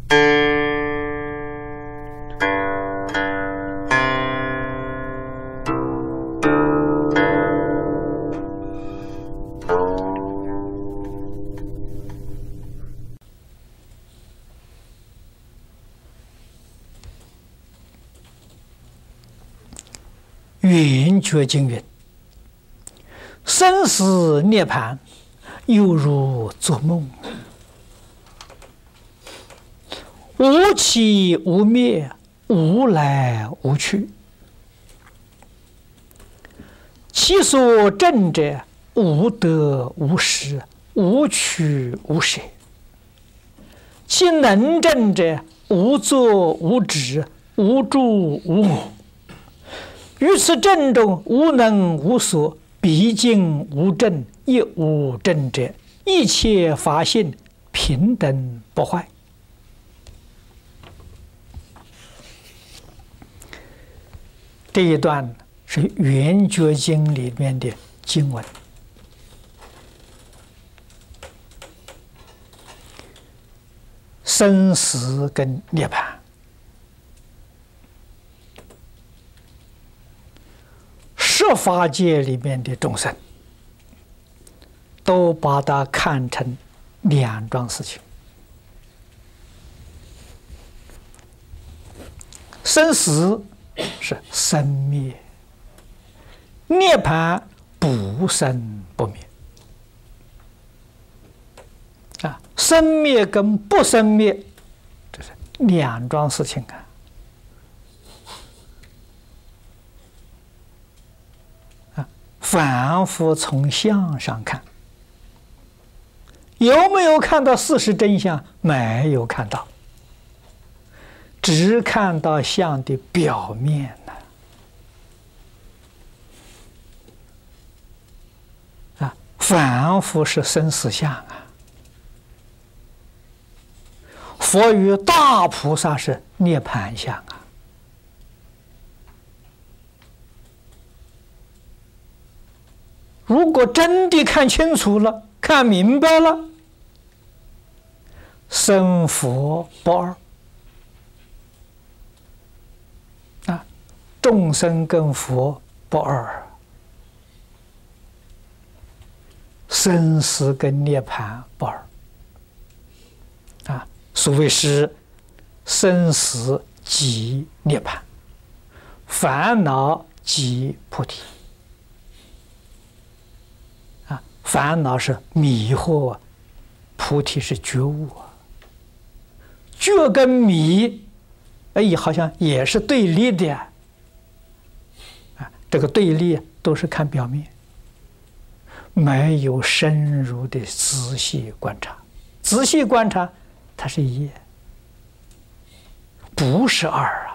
圆觉经云：生死涅槃，犹如做梦，无起无灭，无来无去。其所证者，无得无失，无取无舍。其能证者，无作无止，无住无我。于此证中，无能无所，毕竟无证，亦无证者，一切法性平等不坏。这一段是《圆觉经》里面的经文。生死跟涅槃，十法界里面的众生，都把它看成两桩事情。生死是生灭，涅槃不生不灭。生灭跟不生灭，这是两桩事情凡夫从相上看，有没有看到事实真相？没有看到，只看到相的表面凡夫是生死相佛与大菩萨是涅槃相如果真的看清楚了，看明白了，生佛不二众生跟佛不二，生死跟涅槃不二所谓是生死即涅槃，烦恼即菩提烦恼是迷惑菩提是觉悟觉跟迷好像也是对立的这个对立都是看表面，没有深入的仔细观察。仔细观察，它是一，不是二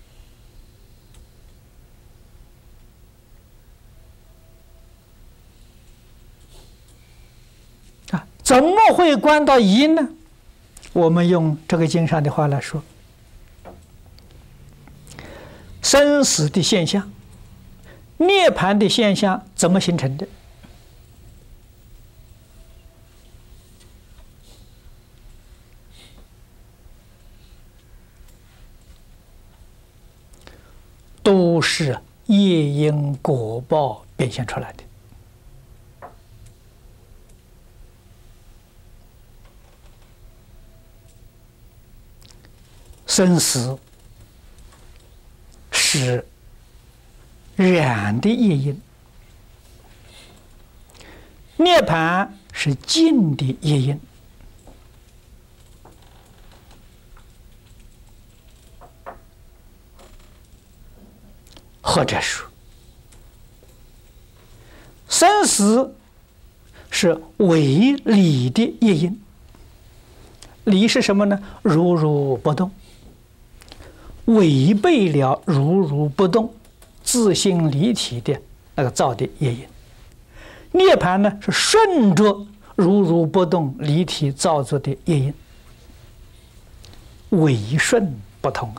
怎么会观到一呢？我们用这个经上的话来说，生死的现象，涅槃的现象怎么形成的？都是业因果报变现出来的。生死是染的业因，涅槃是净的业因。或者说，生死是违理的业因。理是什么呢？如如不动。违背了如如不动自性离体的那个造的业因。涅槃呢是顺着如如不动离体造作的业因。违顺不同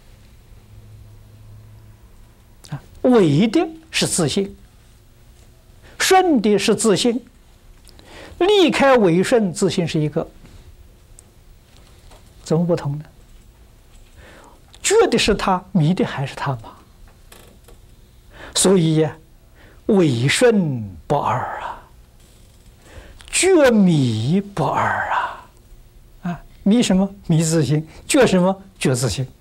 违的是自性，顺的是自性。离开违顺，自性是一个。 怎么不同呢？觉的是他，迷的还是他嘛。所以呀，违顺不二啊，觉迷不二啊。啊，迷什么？迷自性；觉什么？觉自性。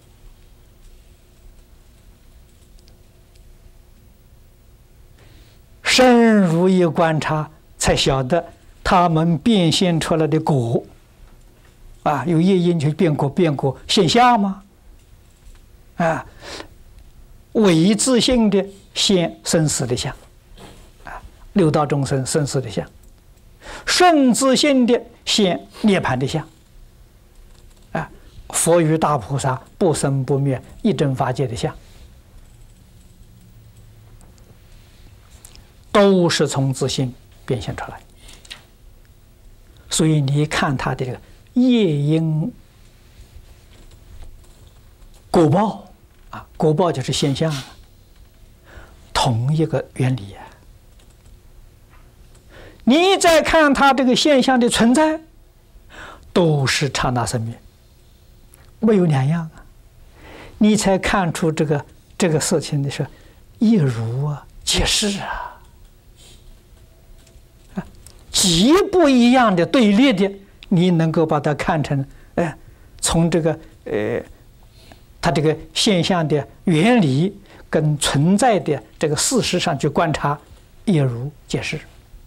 深入一观察，才晓得他们变现出来的果，啊，有业因就变果，变果现象吗？啊，伪自性的现生死的相，啊，六道众生生死的相；顺自性的现涅槃的相，啊，佛与大菩萨不生不灭一真法界的相。都是从自性变现出来，所以你看他的这个业因果报啊，果报就是现象，同一个原理啊。你再看他这个现象的存在，都是刹那生灭，没有两样啊。你才看出这个事情的是一如啊，皆是啊。极不一样的对立的，你能够把它看成，从这个它这个现象的原理跟存在的这个事实上去观察，一如皆是，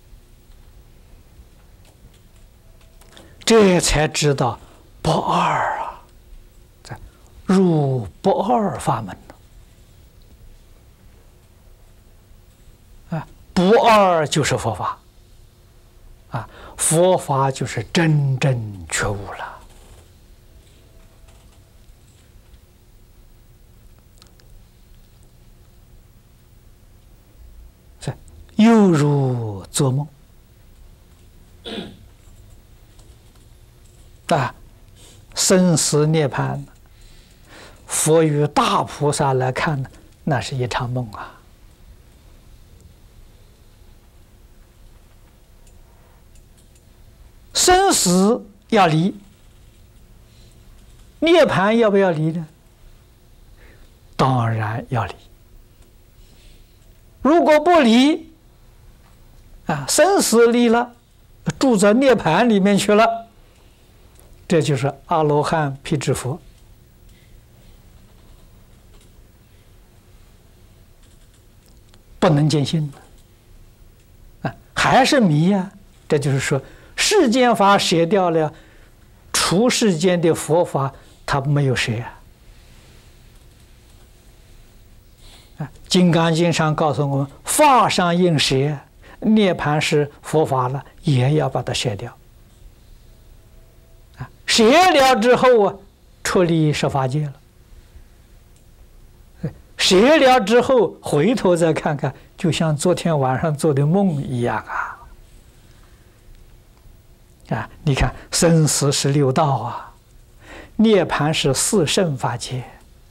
这才知道不二啊，入不二法门啊，不二就是佛法。啊，佛法就是真正觉悟了。是又如做梦啊，生死涅槃，佛与大菩萨来看呢，那是一场梦啊。生死要离，涅槃要不要离呢？当然要离。如果不离，啊，生死离了，住在涅槃里面去了，这就是阿罗汉辟支佛。不能见性啊，还是迷呀。这就是说，世间法舍掉了，出世间的佛法它没有舍啊。《金刚经》上告诉我们，法上应舍，涅槃是佛法了，也要把它舍掉。啊，舍了之后啊，出离十法界了。舍了之后，回头再看看，就像昨天晚上做的梦一样啊！啊，你看，生死是六道啊，涅槃是四圣法界，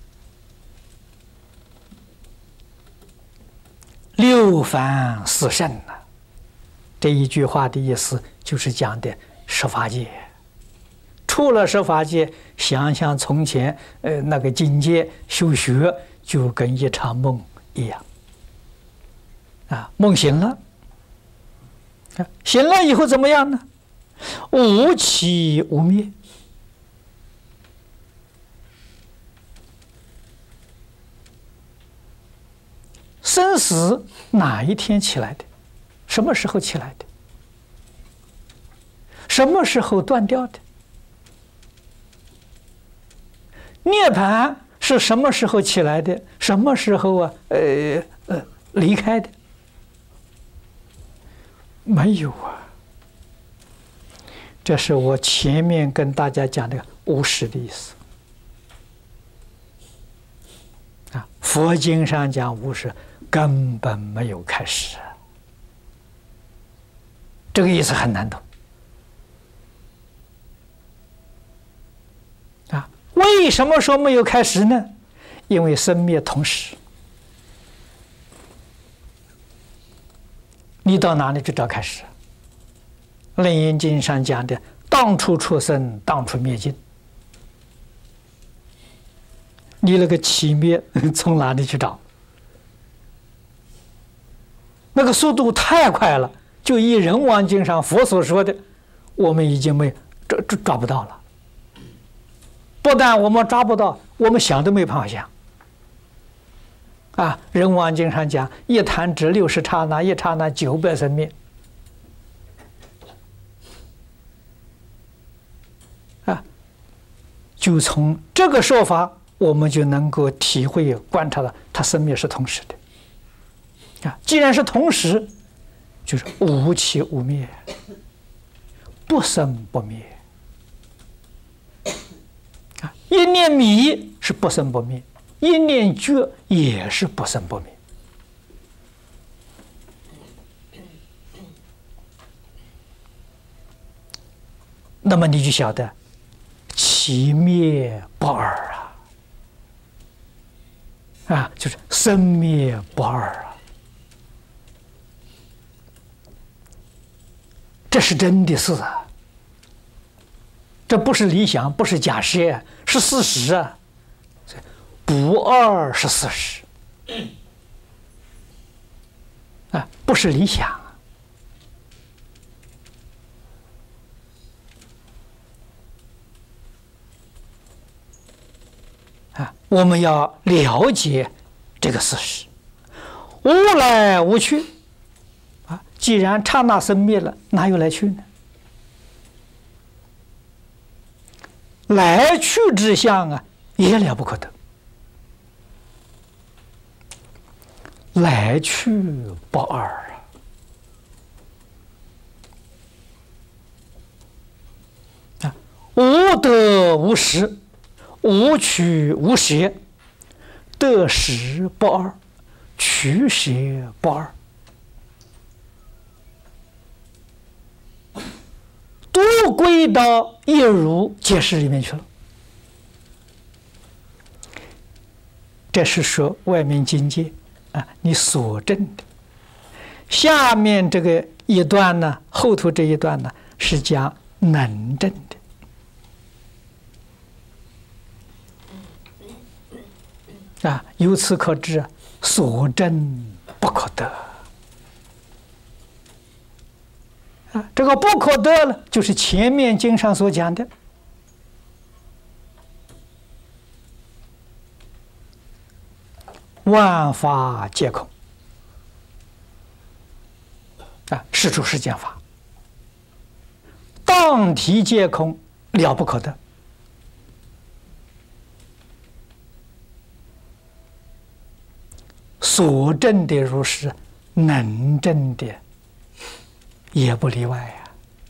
六凡四圣啊。这一句话的意思就是讲的十法界。出了十法界，想想从前那个境界修学，就跟一场梦一样啊。梦醒了，醒了以后怎么样呢？无起无灭，生死哪一天起来的？什么时候起来的？什么时候断掉的？涅槃是什么时候起来的？什么时候啊？离开的？没有啊。这是我前面跟大家讲的无始的意思啊。佛经上讲无始，根本没有开始，这个意思很难懂啊。为什么说没有开始呢？因为生灭同时，你到哪里去找开始？《楞严经》上讲的，当处出生，当处灭尽你那个起灭从哪里去找？那个速度太快了，就以《人王经》上佛所说的，我们已经抓不到了。不但我们抓不到，我们想都没办法想。啊，《人王经》上讲，一弹指60刹那，一刹那900生灭。啊，就从这个说法，我们就能够体会、观察到，它生灭是同时的。啊，既然是同时，就是无起无灭，不生不灭。啊，一念迷是不生不灭，一念觉也是不生不灭。那么你就晓得，起灭不二啊，就是生灭不二啊，这是真的事啊，这不是理想，不是假设，是事实啊。不二是事实啊，不是理想啊。我们要了解这个事实，无来无去啊。既然刹那生灭了，哪有来去呢？来去之相啊，也了不可得。来去不二啊！无得无失，无取无舍，得失不二，取舍不二，都归到一如解释里面去了。这是说外面境界啊，你所证的。下面这个一段呢，后头这一段呢，是讲能证的啊。由此可知，所证不可得啊。这个不可得呢，就是前面经上所讲的万法皆空啊，是出世间法，当体皆空，了不可得。所证的如是，能证的也不例外啊。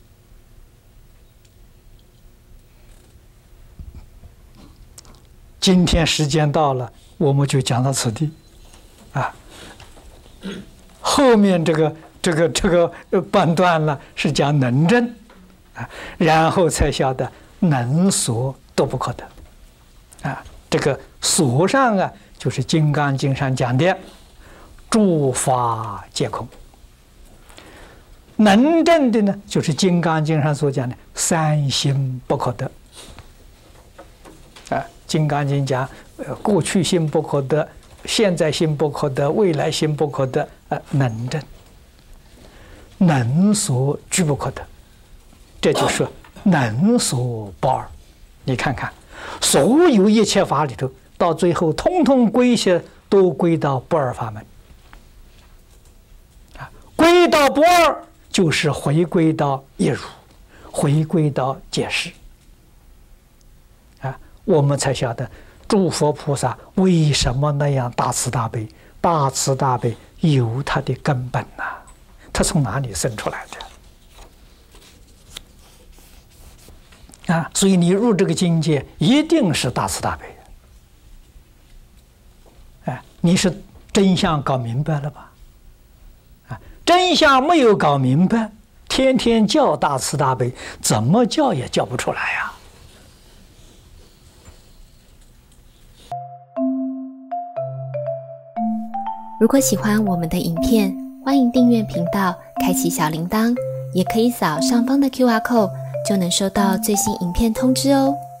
今天时间到了，我们就讲到此地，啊，后面这个半段呢是讲能证，啊，然后才晓得能所都不可得，啊，这个所上啊，就是《金刚经》上讲的诸法皆空，能证的呢，就是《金刚经》上所讲的三心不可得，啊，《金刚经》讲过去心不可得，现在心不可得，未来心不可得，能证，能所俱不可得，这就是能所不二。你看看，所有一切法里头，到最后通通归下，都归到不二法门。啊，归到不二，就是回归到一如，回归到解释。啊，我们才晓得。诸佛菩萨为什么那样大慈大悲？大慈大悲有它的根本呐，它从哪里生出来的？啊，所以你入这个境界，一定是大慈大悲。哎，你是真相搞明白了吧？啊，真相没有搞明白，天天叫大慈大悲，怎么叫也叫不出来呀。 如果喜欢我们的影片，欢迎订阅频道，开启小铃铛，也可以扫上方的 QR code，就能收到最新影片通知哦。